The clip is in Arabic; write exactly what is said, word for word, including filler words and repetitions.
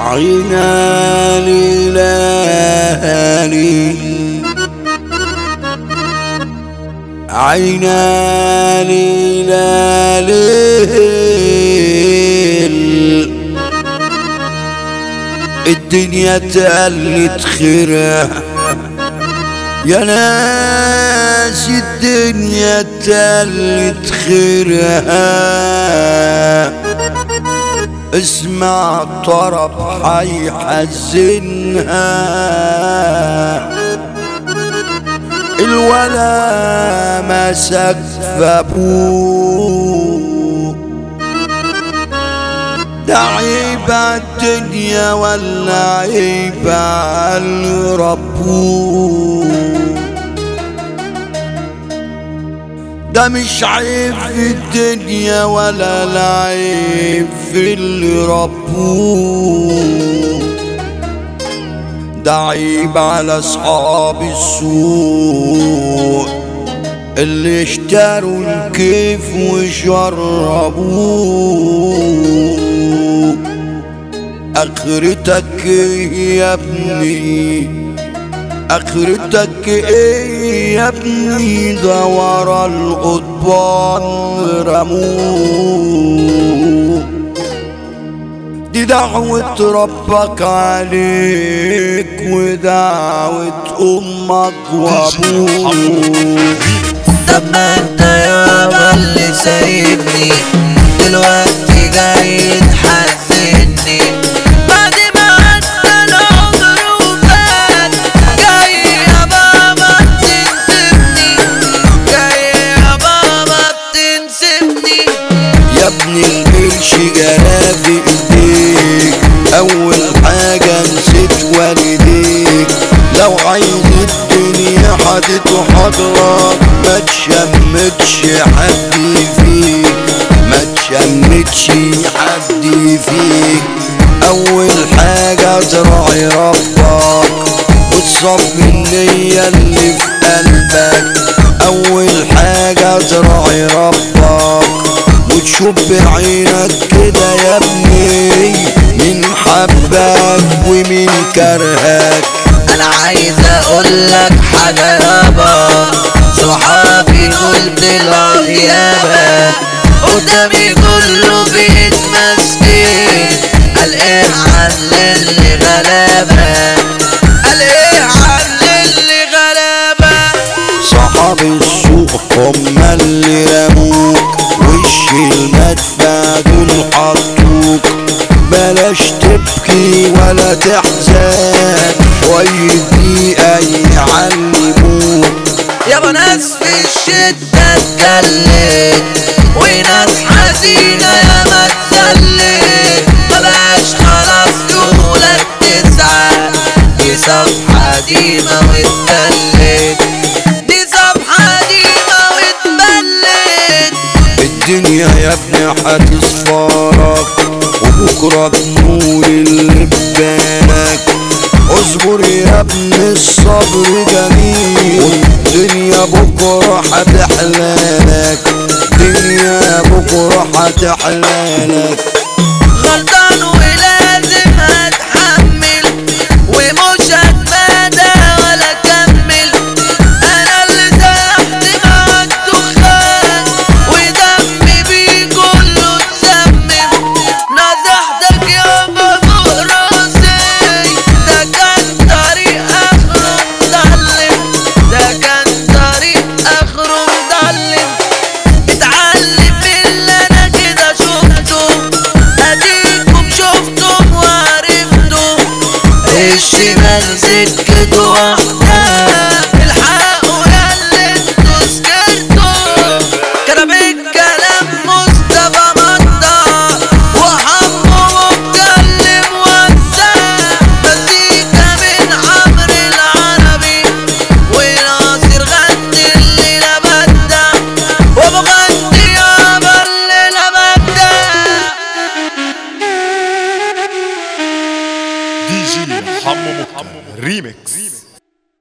عينا ليالي عينا ليالي الدنيا تقلت خيرها يا ناس الدنيا تقلت خيرها اسمع طرب حيحزنها الولا مسك في ابوه ده عيب الدنيا ولا عيب على ربوه ده مش عيب في الدنيا ولا العيب في اللي ربوه ده عيب على اصحاب السوق اللي اشتروا الكيف وجربوه اخرتك ايه يا ابني اخرتك ايه يا ابني ده ورا القضبان رموه دي دعوة ربك عليك ودعوة امك وابوك. طب ما انت يابا اللي سايبني دلوقتي جاي تحزني بعد ما عدى العمر وفات جاي يا بابا تنسبني جاي يا بابا تنسبني يا ابني القرش جرى في ايديك اول حاجة نسيت والديك لو عايز الدنيا حدت وحضرك ما تشمتش حد فيك ما تشمتش حد فيك اول حاجة تراعي ربك وتصفي النية اللي في قلبك اول حاجة تراعي ربك وتشوف بعينك كده يا ابني مين حبك ومين كرهك. انا عايز اقولك حاجة يابا صحابي كل بالغيابة قدامي كله بيتمسكين قال ايه عن اللي غلابة قال ايه عن اللي غلابة. صحاب السوق هم اللي رموك وش المدفع دول حطوك بلاش تبكي ولا تحزن شوية دقيقة يعلموك يابا ناس في الشدة اتكلت وناس حزينة ياما اتذلت مبقاش خلاص يقولك تزعل دي صفحة قديمة واتبلت دي صفحة قديمة واتبلت. الدنيا يا ابني هتصفارك وبكرة بنور اللي ببالك اصبر يا ابني الصبر جميل والدنيا بكرة هتحلالك الدنيا بكرة هتحلالك. غلطان ولازم هتحمل ومش هتفادى ولا كمل انا اللي سرحت مع الدخان ودمي بيه كله اتسمم نصحتك يابا فوق راسي ده كان طريق اخره مظلم ده كان طريق اخره مظلم اتعلم اللي انا كده شفته اديكم شفتم وعرفتم الشمال سكته واحدة الحقوا ياللي انتوا سكرتوا كلام الكلام مصطفى مطة وحمو متكلم وزع مزيكا من عمرو العربي وناصر غني الليلة بدع وبغني يابا الليلة بدع. دي جي حمو مكة ريميكس.